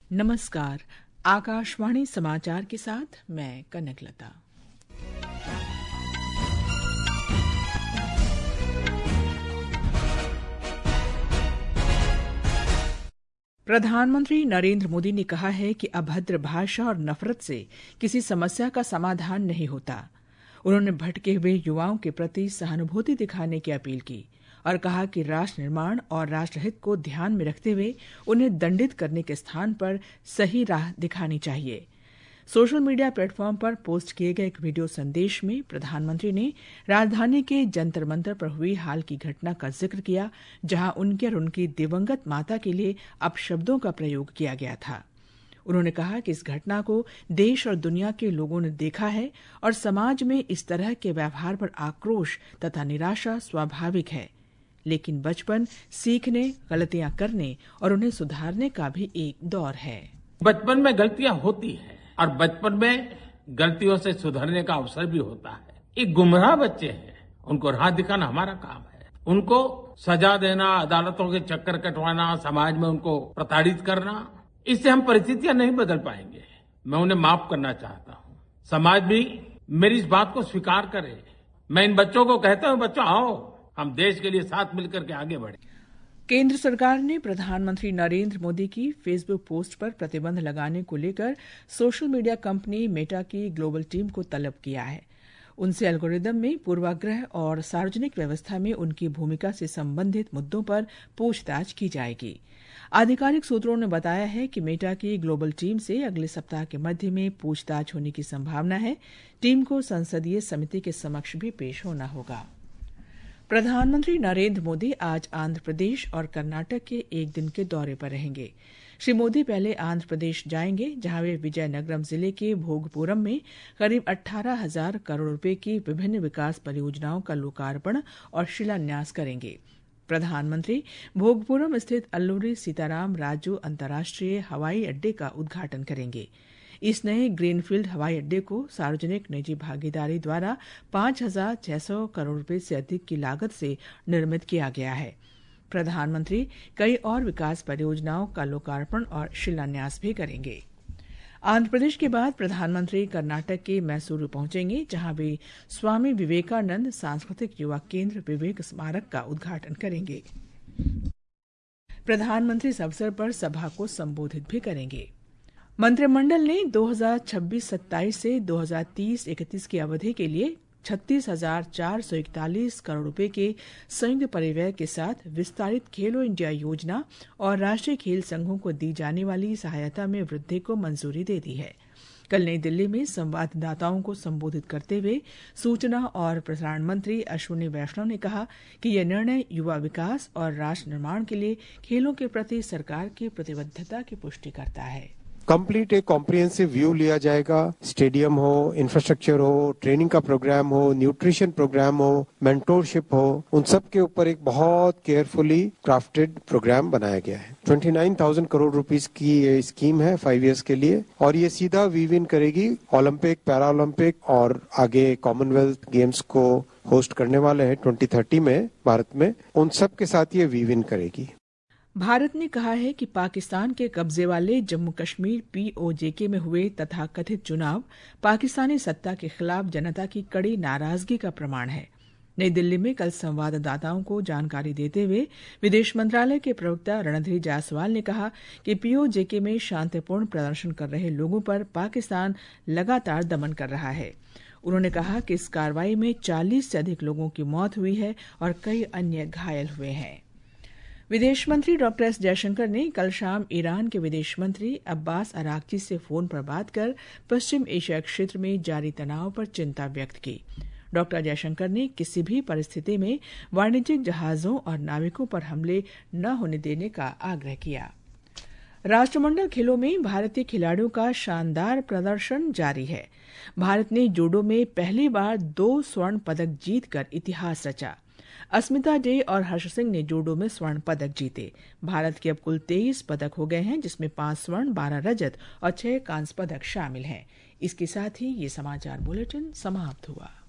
नमस्कार। आकाशवाणी समाचार के साथ मैं कनकलता। प्रधानमंत्री नरेंद्र मोदी ने कहा है कि अभद्र भाषा और नफरत से किसी समस्या का समाधान नहीं होता। उन्होंने भटके हुए युवाओं के प्रति सहानुभूति दिखाने की अपील की और कहा कि राष्ट्र निर्माण और राष्ट्रहित को ध्यान में रखते हुए उन्हें दंडित करने के स्थान पर सही राह दिखानी चाहिए। सोशल मीडिया प्लेटफॉर्म पर पोस्ट किए गए एक वीडियो संदेश में प्रधानमंत्री ने राजधानी के जंतर मंतर पर हुई हाल की घटना का जिक्र किया, जहां उनके और उनकी दिवंगत माता के लिए अपशब्दों का प्रयोग किया गया था। उन्होंने कहा कि इस घटना को देश और दुनिया के लोगों ने देखा है और समाज में इस तरह के व्यवहार पर आक्रोश तथा निराशा स्वाभाविक है, लेकिन बचपन सीखने, गलतियां करने और उन्हें सुधारने का भी एक दौर है। बचपन में गलतियां होती हैं और बचपन में गलतियों से सुधरने का अवसर भी होता है। एक गुमराह बच्चे हैं, उनको राह दिखाना हमारा काम है। उनको सजा देना, अदालतों के चक्कर कटवाना, समाज में उनको प्रताड़ित करना, इससे हम परिस्थितियां नहीं बदल पाएंगे। मैं उन्हें माफ करना चाहता हूं। समाज भी मेरी इस बात को स्वीकार करे। मैं इन बच्चों को कहता हूं, बच्चों आओ, हम देश के लिए साथ मिलकर के आगे बढ़े। केंद्र सरकार ने प्रधानमंत्री नरेंद्र मोदी की फेसबुक पोस्ट पर प्रतिबंध लगाने को लेकर सोशल मीडिया कंपनी मेटा की ग्लोबल टीम को तलब किया है। उनसे एल्गोरिदम में पूर्वाग्रह और सार्वजनिक व्यवस्था में उनकी भूमिका से संबंधित मुद्दों पर पूछताछ की जाएगी। आधिकारिक सूत्रों ने बताया है कि मेटा की ग्लोबल टीम से अगले सप्ताह के मध्य में पूछताछ होने की संभावना है। टीम को संसदीय समिति के समक्ष भी पेश होना होगा। प्रधानमंत्री नरेंद्र मोदी आज आंध्र प्रदेश और कर्नाटक के एक दिन के दौरे पर रहेंगे। श्री मोदी पहले आंध्र प्रदेश जाएंगे, जहां वे विजयनगरम जिले के भोगपुरम में करीब 18,000 करोड़ रुपए की विभिन्न विकास परियोजनाओं का लोकार्पण और शिलान्यास करेंगे। प्रधानमंत्री भोगपुरम स्थित अल्लूरी सीताराम राजू अंतर्राष्ट्रीय हवाई अड्डे का उद्घाटन करेंगे। इस नए ग्रीनफील्ड हवाई अड्डे को सार्वजनिक निजी भागीदारी द्वारा 5,600 करोड़ रुपए से अधिक की लागत से निर्मित किया गया है। प्रधानमंत्री कई और विकास परियोजनाओं का लोकार्पण और शिलान्यास भी करेंगे। आंध्र प्रदेश के बाद प्रधानमंत्री कर्नाटक के मैसूरू पहुंचेंगे, जहां वे स्वामी विवेकानंद सांस्कृतिक युवा केंद्र विवेक स्मारक का उद्घाटन करेंगे। प्रधानमंत्री इस अवसर पर सभा को संबोधित भी करेंगे। मंत्रिमंडल ने 2026-27 से 2030-31 की अवधि के लिए 36,441 करोड़ रुपए के संयुक्त परिव्यय के साथ विस्तारित खेलो इंडिया योजना और राष्ट्रीय खेल संघों को दी जाने वाली सहायता में वृद्धि को मंजूरी दे दी है। कल नई दिल्ली में संवाददाताओं को संबोधित करते हुए सूचना और प्रसारण मंत्री अश्विनी वैष्णव ने कहा कि यह निर्णय युवा विकास और राष्ट्र निर्माण के लिए खेलों के प्रति सरकार की प्रतिबद्धता की पुष्टि करता है। कंप्लीट एक कॉम्प्रिहेंसिव व्यू लिया जाएगा। स्टेडियम हो, इंफ्रास्ट्रक्चर हो, ट्रेनिंग का प्रोग्राम हो, न्यूट्रिशन प्रोग्राम हो, मेंटोरशिप हो, उन सब के ऊपर एक बहुत केयरफुली क्राफ्टेड प्रोग्राम बनाया गया है। 29,000 करोड़ रुपीस की ये स्कीम है 5 इयर्स के लिए और ये सीधा वीव इन करेगी ओलंपिक, पैरा ओलंपिक और आगे कॉमनवेल्थ गेम्स को होस्ट करने वाले हैं 2030 में भारत में, उन सब के साथ ये वीव इन करेगी। भारत ने कहा है कि पाकिस्तान के कब्जे वाले जम्मू कश्मीर POJK में हुए तथाकथित चुनाव पाकिस्तानी सत्ता के खिलाफ जनता की कड़ी नाराजगी का प्रमाण है। नई दिल्ली में कल संवाददाताओं को जानकारी देते हुए विदेश मंत्रालय के प्रवक्ता रणधीर जायसवाल ने कहा कि POJK में शांतिपूर्ण प्रदर्शन कर रहे लोगों पर पाकिस्तान लगातार दमन कर रहा है। उन्होंने कहा कि इस कार्रवाई में 40 से अधिक लोगों की मौत हुई है और कई अन्य घायल हुए हैं। विदेश मंत्री डॉक्टर एस जयशंकर ने कल शाम ईरान के विदेश मंत्री अब्बास अरागची से फोन पर बात कर पश्चिम एशिया क्षेत्र में जारी तनाव पर चिंता व्यक्त की। डॉक्टर जयशंकर ने किसी भी परिस्थिति में वाणिज्यिक जहाजों और नाविकों पर हमले न होने देने का आग्रह किया। राष्ट्रमंडल खेलों में भारतीय खिलाड़ियों का शानदार प्रदर्शन जारी है। भारत ने जूडो में पहली बार 2 स्वर्ण पदक जीतकर इतिहास रचा। अस्मिता डे और हर्ष सिंह ने जूडो में स्वर्ण पदक जीते। भारत के अब कुल 23 पदक हो गए हैं, जिसमें 5 स्वर्ण, 12 रजत और 6 कांस्य पदक शामिल हैं। इसके साथ ही ये समाचार बुलेटिन समाप्त हुआ।